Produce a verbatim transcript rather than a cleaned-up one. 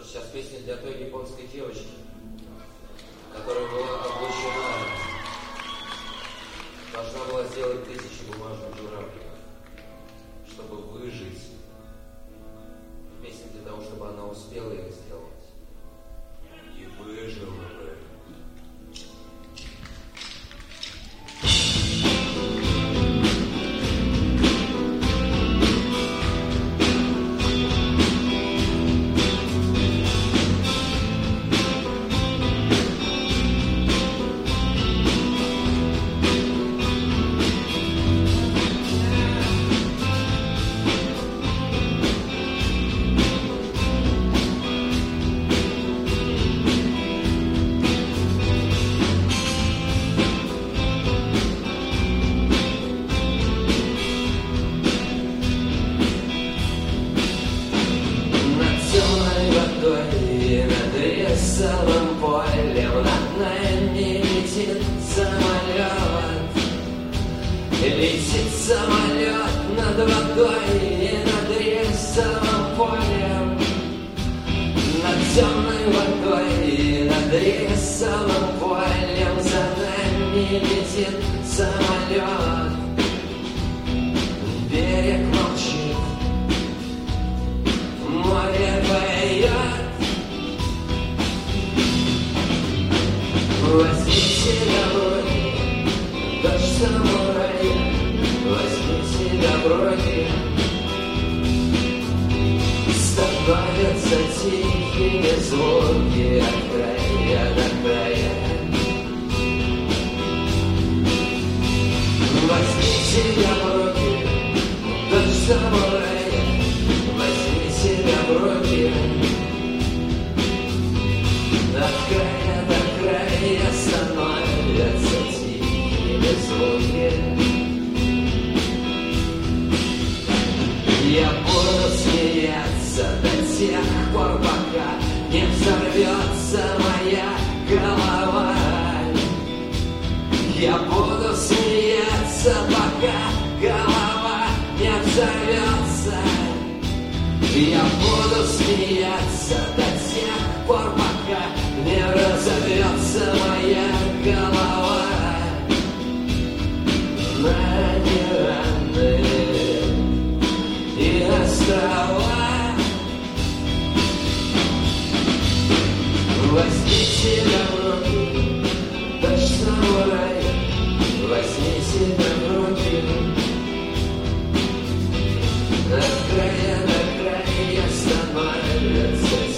же сейчас песня для той японской девочки, которая была облучена, должна была сделать тысячи бумажных журавликов, чтобы выжить. Песня для того, чтобы она успела их сделать и выжила бы. Целым полем над нами летит самолет. Летит самолет над водой и над рисовым полем. Над темной водой и над рисовым полем за нами летит самолет. Берег молчит, море поет. Возьмите доброги, дождь самурая, возьмите доброги. Становятся тихими звуки от края до края. Возьмите доброги, дождь самурая, возьмите доброги. От края до края становятся тихими звуки. Я буду смеяться до тех пор, пока не взорвется моя голова. Я буду смеяться, пока голова не взорвется. Я буду смеяться до тех пор, пока не разорвется моя голова на неравные и острова. Возьмите доброги, дождь самурая, возьмите доброги. От края до края становятся